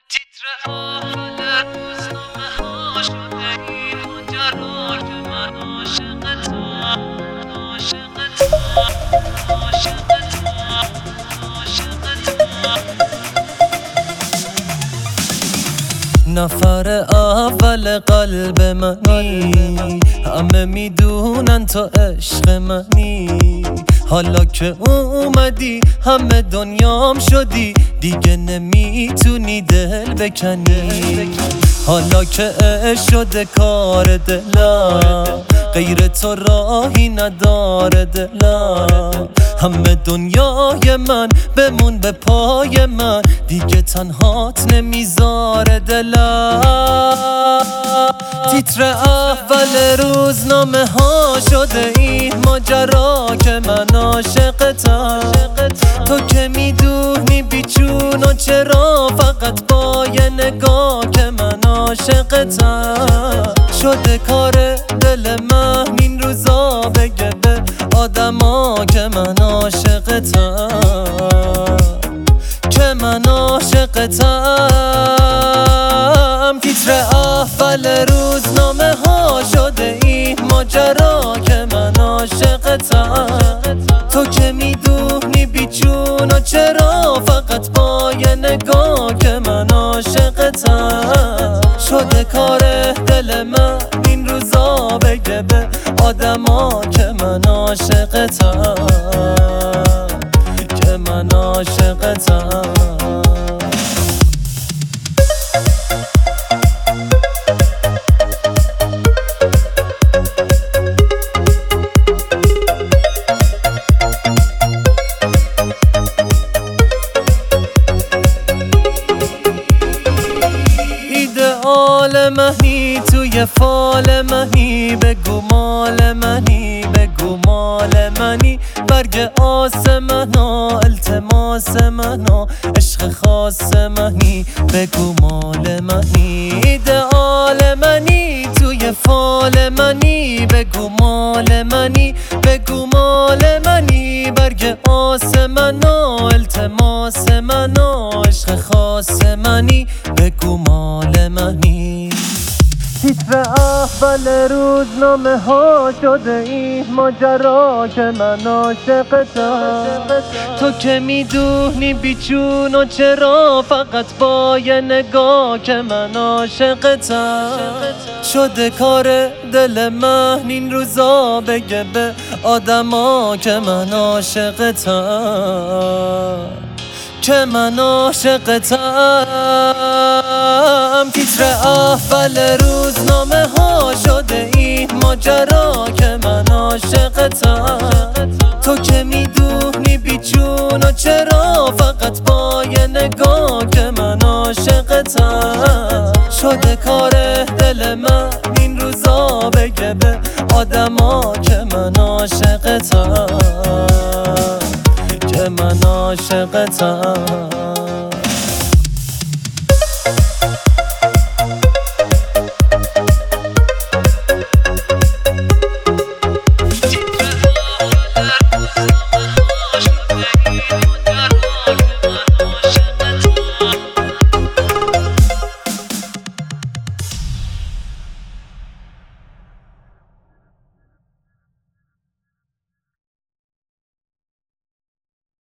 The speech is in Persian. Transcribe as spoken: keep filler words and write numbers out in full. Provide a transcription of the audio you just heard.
تیتر اول روزنامه ها شده این ماجرا که من عاشقتم، عاشقتم، عاشقتم، عاشقتم. نفر اول قلب منی، همه میدونن تو عشق منی. حالا که اومدی همه دنیام شدی، دیگه نمیتونی دل بکنی. حالا که عشق شده کار دلم، غیر تو راهی نداره دلم. همه دنیای من بمون به پای من، دیگه تنهات نمیذاره دلم. تیتر اول روزنامه ها شده این ماجرا که من عاشقتم. تو که میدونی بیچون و چرا، فقط با یه نگاه که من عاشقتم. شده کار دل من این روزا بگه به آدما که من عاشقتم، که من عاشقتم. تیتر اول روزنامه ها شده این ماجرا که من عاشقتم. تو که میدونی بیچون و چرا، فقط با یه نگاه که من عاشقتم. شده کار دل من این روزا بگه به آدما که من عاشقتم، که من عاشقتم. ایدئال منی توی فال منی، بگو مال منی، بگو مال منی. برگ آسمنا، التماس منا، عشق خاص منی، بگو مال منی. ایدئال منی توی فال منی، بگو مال منی، بگو مال منی. برگ آسمنا، التماس منا، عشق خاص منی، بگو مال منی. تیتر اول روزنامه ها شده این ماجرا که من عاشقتم. تو که میدونی بیچون و چرا، فقط با یه نگاه که من عاشقتم. شده کار دل من این روزا بگه به آدما که من عاشقتم، که من عاشقتم. تیتر اول روزنامه ها شده این ماجرا که من عاشقتم. تو که میدونی بیچون و چرا، فقط با یه نگاه که من عاشقتم. شده کار دل من این روزا بگه به آدما که من عاشقتم، که من عاشقتم.